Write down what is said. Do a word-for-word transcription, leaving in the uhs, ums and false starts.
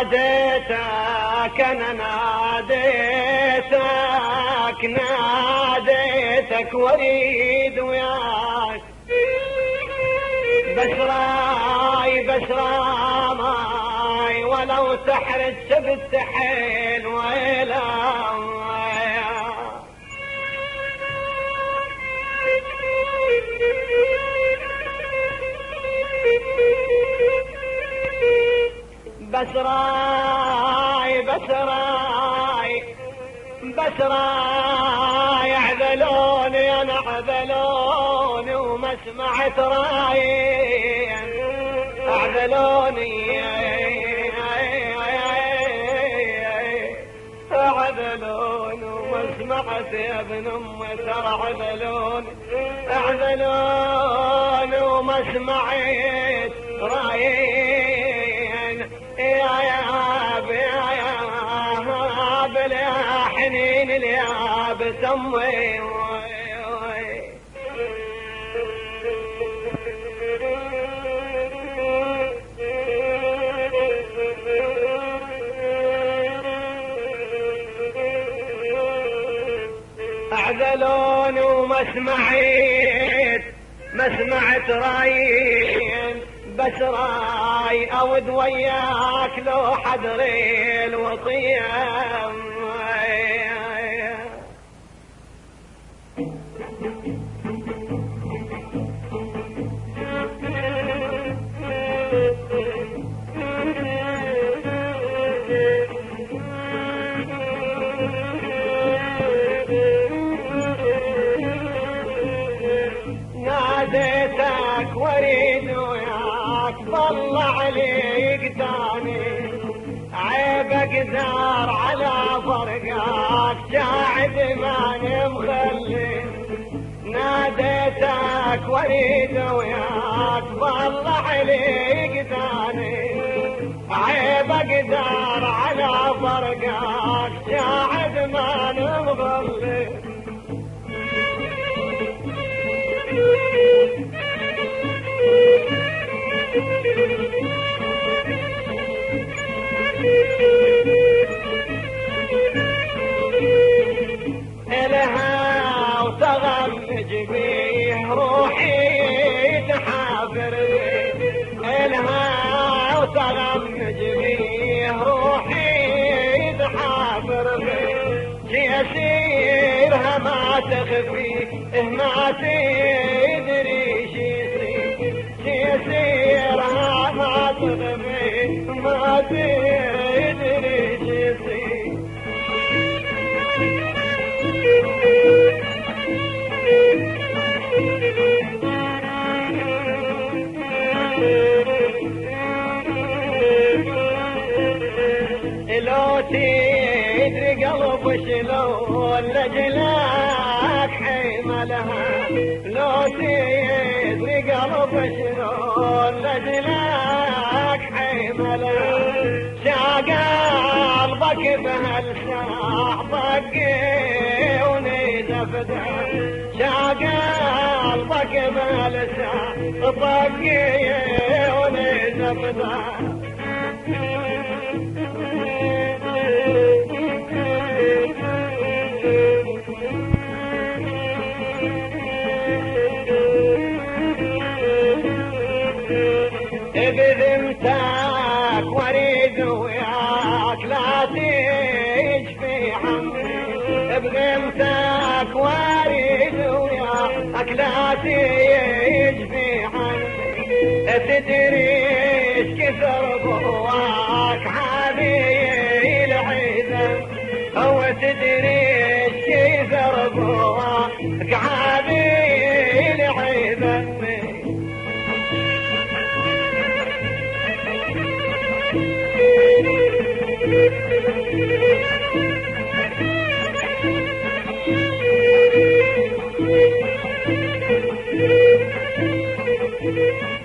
ناديتك انا ناديتك ناديتك واريد وياك بس راي بس راماي ولو تحرج سبت حيل ويلا بس راي بس راي بس راي اعذلوني انا اعذلوني وما سمعت راي اعذلوني اعذلوني وما سمعت يا ابن امي ترى اعذلوني اعذلوني وما سمعت راي يا يا يا يا حنين الياب تمي اعذلوني وما سمعت ما سمعت رايين بس راي اود وياك لو حضري الوصيه ناديتك واريد وياك طلع عليك داني عيب اقدر على فرقاك شاعد ماني مخلي ناديتك واريد وياك طلع عليك داني عيب اقدر على فرقاك شاعد ماني مخلي إلها وتغمج بيه روحي تحافر إلها وتغمج بيه روحي تحافر يسيرها ما تخفي ما تدري شي يسيرها ما تخفي ما تدري شي لو تدري قلب شلون لجلاك حملها لو تدري قلب شلون لجلاك حملها شاق قلبك بهالساح طقي ونزفده شاق قلبك بهالساح طقي ونزفده بذمتك واريد وياك لا تجفي عني بذمتك واريد وياك لا تجفي عني تدري كثر بواك عادي العذاب هو تدري كثر بواك عادي العذاب Thank you.